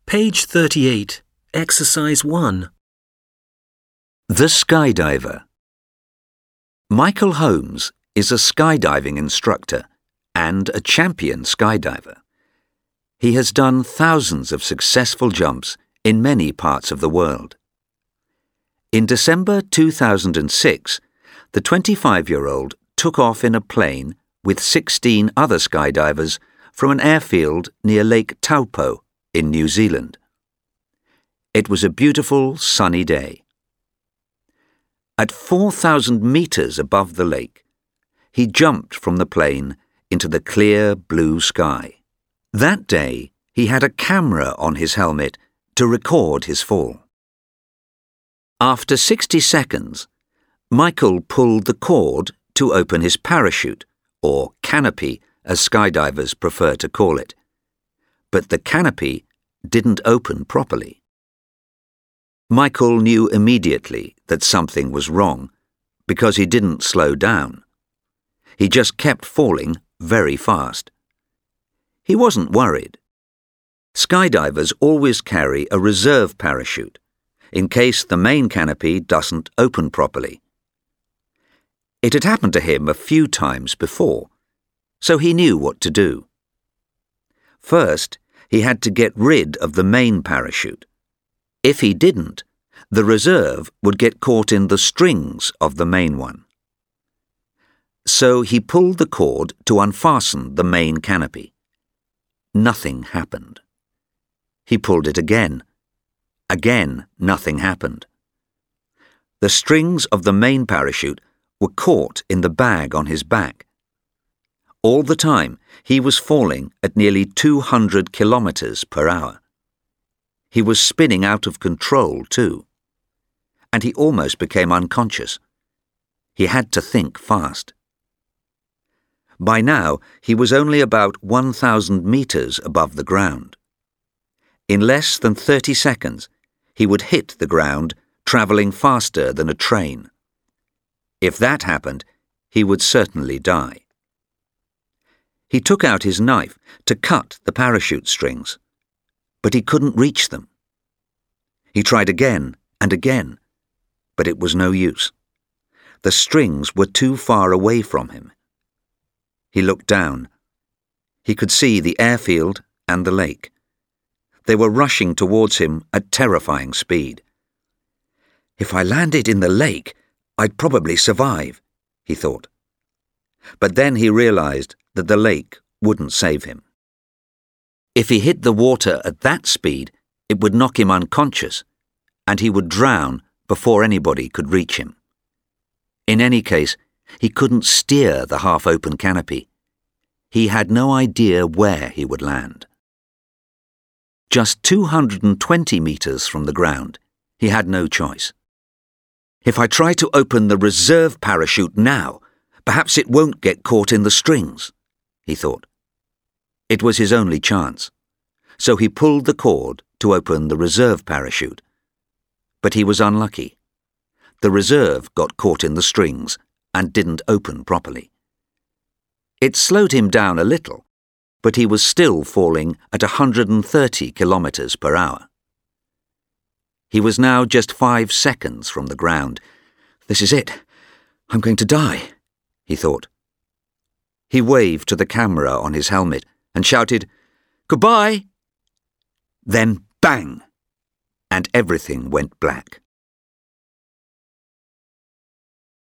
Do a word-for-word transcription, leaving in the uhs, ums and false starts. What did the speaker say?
Page thirty-eight, Exercise one. The Skydiver. Michael Holmes is a skydiving instructor and a champion skydiver. He has done thousands of successful jumps in many parts of the world. In December two thousand six, the twenty-five-year-old took off in a plane with sixteen other skydivers from an airfield near Lake Taupo in New Zealand. It was a beautiful, sunny day. At four thousand meters above the lake, he jumped from the plane into the clear blue sky. That day, he had a camera on his helmet to record his fall. After sixty seconds, Michael pulled the cord to open his parachute, or canopy as skydivers prefer to call it. But the canopy didn't open properly. Michael knew immediately that something was wrong because he didn't slow down. He just kept falling very fast. He wasn't worried. Skydivers always carry a reserve parachute in case the main canopy doesn't open properly. It had happened to him a few times before, so he knew what to do. First, he had to get rid of the main parachute. If he didn't, the reserve would get caught in the strings of the main one. So he pulled the cord to unfasten the main canopy. Nothing happened. He pulled it again. Again, nothing happened. The strings of the main parachute were caught in the bag on his back. All the time, he was falling at nearly two hundred kilometers per hour. He was spinning out of control, too. And he almost became unconscious. He had to think fast. By now, he was only about one thousand meters above the ground. In less than thirty seconds, he would hit the ground, traveling faster than a train. If that happened, he would certainly die. He took out his knife to cut the parachute strings, but he couldn't reach them. He tried again and again, but it was no use. The strings were too far away from him. He looked down. He could see the airfield and the lake. They were rushing towards him at terrifying speed. If I landed in the lake, I'd probably survive, he thought. But then he realized that the lake wouldn't save him. If he hit the water at that speed, it would knock him unconscious, and he would drown before anybody could reach him. In any case, he couldn't steer the half-open canopy. He had no idea where he would land. Just two hundred twenty meters from the ground, he had no choice. If I try to open the reserve parachute now, perhaps it won't get caught in the strings, he thought. It was his only chance, so he pulled the cord to open the reserve parachute. But he was unlucky. The reserve got caught in the strings and didn't open properly. It slowed him down a little, but he was still falling at one hundred thirty kilometers per hour. He was now just five seconds from the ground. This is it. I'm going to die, he thought. He waved to the camera on his helmet and shouted, "Goodbye!" Then bang! And everything went black.